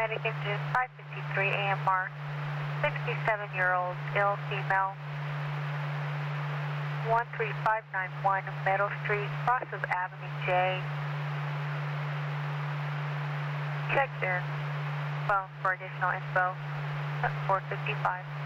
Atlantic engine 553 AMR, 67-year-old, ill female, 13591 Meadow Street, cross of Avenue J. Checked in. Phone for additional info. 455.